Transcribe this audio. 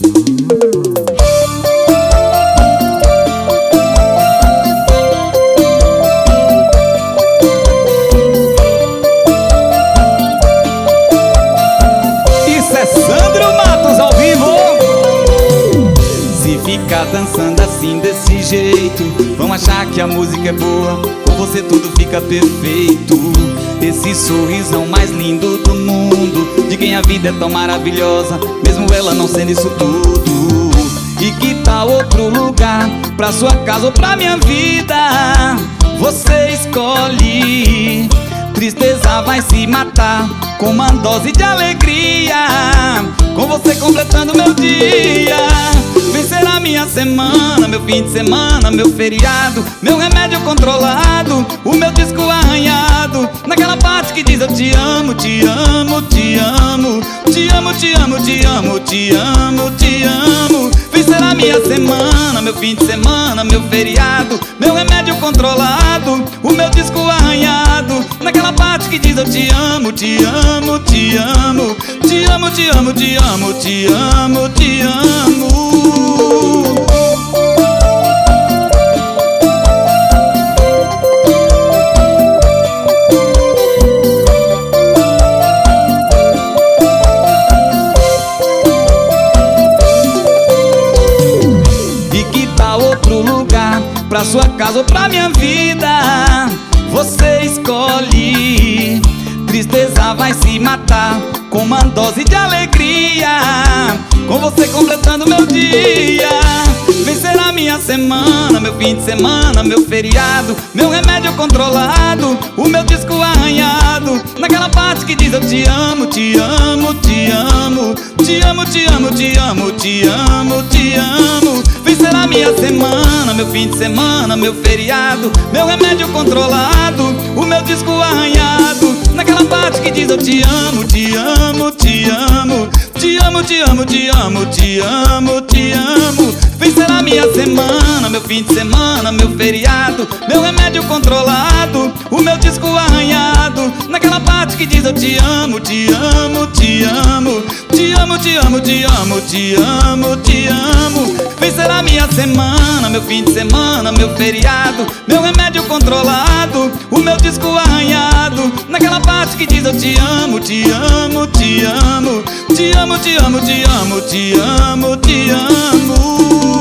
Ficar dançando assim desse jeito, vão achar que a música é boa, com você tudo fica perfeito. Esse sorrisão mais lindo do mundo, de quem a vida é tão maravilhosa, mesmo ela não sendo isso tudo. E que tal outro lugar, pra sua casa ou pra minha vida? Você escolhe. Tristeza vai se matar com uma dose de alegria, com você completando meu dia. Vencer a minha semana, meu fim de semana, meu feriado, meu remédio controlado, o meu disco arranhado, naquela parte que diz eu te amo, te amo, te amo, te amo, te amo, te amo, te amo, te amo. Vencer a minha semana, meu fim de semana, meu feriado, meu remédio controlado, o meu disco arranhado, naquela parte que diz eu te amo, te amo, te amo, te amo, te amo, te amo, te amo, te amo. E que tal outro lugar, pra sua casa ou pra minha vida? Você escolhe. Tristeza vai se matar com uma dose de alegria, com você completando meu dia. Vencer a minha semana, meu fim de semana, meu feriado, meu remédio controlado, o meu disco arranhado, naquela parte que diz eu te amo, te amo, te amo, te amo, te amo, te amo, te amo, te amo. Vencer a minha semana, meu fim de semana, meu feriado, meu remédio controlado, o meu disco arranhado, naquela parte que diz eu te amo, te amo, te amo, te amo, te amo, te amo, te amo, te amo. Vencer a minha semana, meu fim de semana, meu feriado, meu remédio controlado, o meu disco arranhado, naquela parte que diz eu te amo, te amo, te amo, te amo, te amo, te amo, te amo, te amo. Vencer a minha semana, meu fim de semana, meu feriado, meu remédio controlado, o meu disco arranhado, naquela parte que diz eu te amo, te amo, te amo, te amo, te amo, te amo, te amo, te amo.